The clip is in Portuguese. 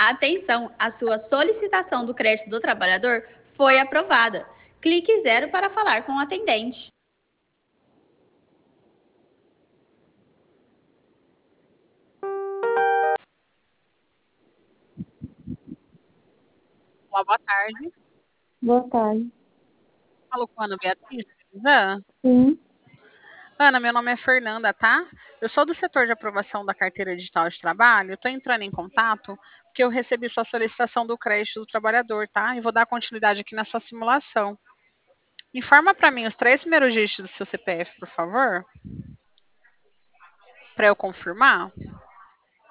Atenção, a sua solicitação do crédito do trabalhador foi aprovada. Clique zero para falar com o atendente. Olá, boa tarde. Boa tarde. Falo com a Ana Beatriz. Suzana. Sim, Ana, meu nome é Fernanda, tá? Eu sou do setor de aprovação da carteira digital de trabalho. Estou entrando em contato porque eu recebi sua solicitação do crédito do trabalhador, tá? E vou dar continuidade aqui nessa simulação. Informa para mim os 3 primeiros dígitos do seu CPF, por favor, para eu confirmar.